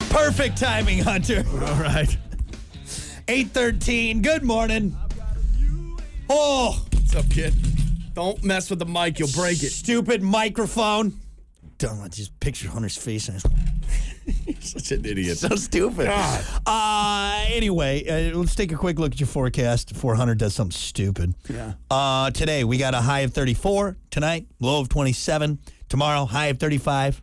Perfect timing, Hunter. All right. 8:13. Good morning. Oh, What's up, kid? Don't mess with the mic. You'll break it. stupid microphone. Don't just picture Hunter's face. Such an idiot. So stupid. Anyway, let's take a quick look at your forecast before Hunter does something stupid. Yeah. Today, we got a high of 34. Tonight, low of 27. Tomorrow, high of 35.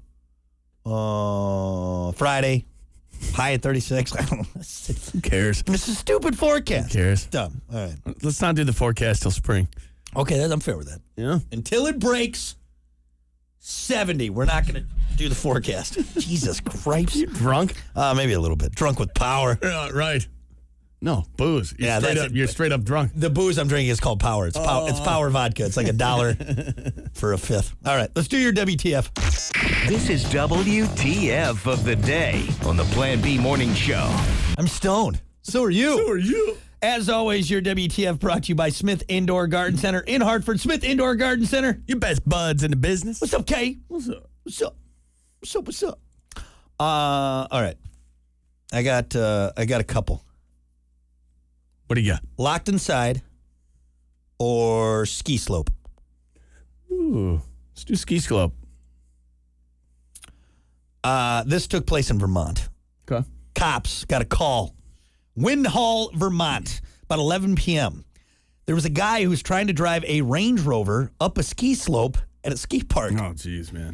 Friday, high of 36. I don't know. Who cares? It's a stupid forecast. Who cares? Dumb. All right. Let's not do the forecast till spring. Okay, I'm fair with that. Yeah. Until it breaks 70, we're not going to do the forecast. Jesus Christ. You drunk? Maybe a little bit. Drunk with power. Right. No, booze. You're straight up drunk. The booze I'm drinking is called Power. It's Power vodka. It's like $1 for a fifth. All right, let's do your WTF. This is WTF of the day on the Plan B Morning Show. I'm stoned. So are you. Who are you? As always, your WTF brought to you by Smith Indoor Garden Center in Hartford. Smith Indoor Garden Center. Your best buds in the business. What's up, Kay? What's up? What's up? What's up? What's up? All right. I got a couple. What do you got? Locked Inside or Ski Slope? Ooh. Let's do ski slope. This took place in Vermont. Okay. Cops got a call. Windhall, Vermont, about 11 p.m. There was a guy who was trying to drive a Range Rover up a ski slope at a ski park. Oh, jeez, man.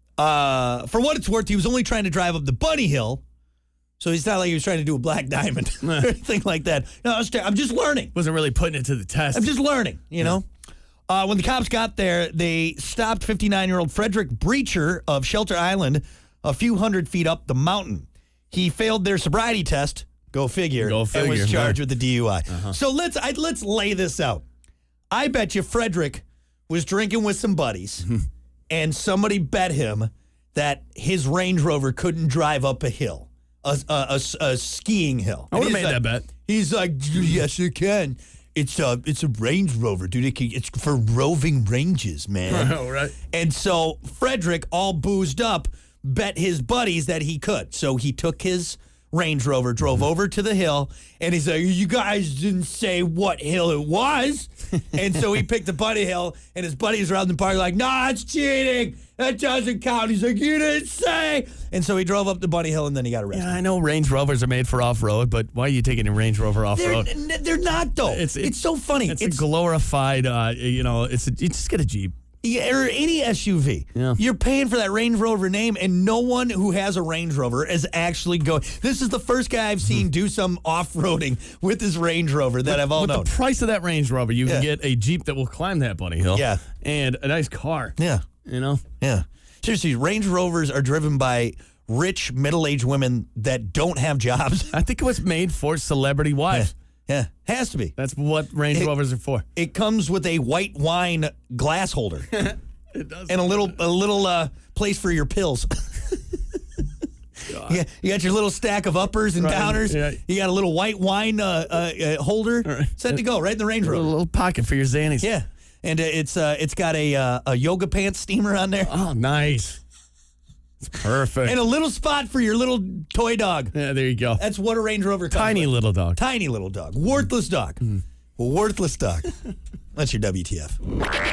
For what it's worth, he was only trying to drive up the Bunny Hill, so it's not like he was trying to do a black diamond or anything like that. No, I'm just learning. Wasn't really putting it to the test. I'm just learning, you know. When the cops got there, they stopped 59-year-old Frederick Breacher of Shelter Island a few hundred feet up the mountain. He failed their sobriety test. Go figure. Go figure. And was charged with the DUI. Uh-huh. So let's lay this out. I bet you Frederick was drinking with some buddies, and somebody bet him that his Range Rover couldn't drive up a hill, a skiing hill. I would have made that bet. He's like, yes, it can. It's a Range Rover, dude. It's for roving ranges, man. Oh, right. And so Frederick, all boozed up, bet his buddies that he could. So he took his Range Rover, drove over to the hill, and he's like, you guys didn't say what hill it was. And so he picked the Bunny Hill, and his buddies around the park like, nah, it's cheating. That doesn't count. He's like, you didn't say. And so he drove up the Bunny Hill, and then he got arrested. Yeah, I know Range Rovers are made for off-road, but why are you taking a Range Rover off-road? They're not, though. It's so funny. It's a glorified, you just get a Jeep. Yeah, or any SUV. Yeah. You're paying for that Range Rover name, and no one who has a Range Rover is actually going. This is the first guy I've seen do some off-roading with his Range Rover that I've all known. With the price of that Range Rover, you can get a Jeep that will climb that Bunny Hill. Yeah. And a nice car. Yeah. You know? Yeah. Seriously, Range Rovers are driven by rich, middle-aged women that don't have jobs. I think it was made for celebrity wives. Yeah, has to be. That's what Range Rovers are for. It comes with a white wine glass holder. It does. And a little place for your pills. Yeah, you got your little stack of uppers and downers. Yeah. You got a little white wine holder set to go right in the Range Rover. A little pocket for your Xannies. Yeah, and it's got a yoga pants steamer on there. Oh, nice. It's perfect. And a little spot for your little toy dog. Yeah, there you go. That's what a Range Rover comes Tiny with. little dog. Tiny little dog. Worthless dog. Worthless dog. That's your WTF.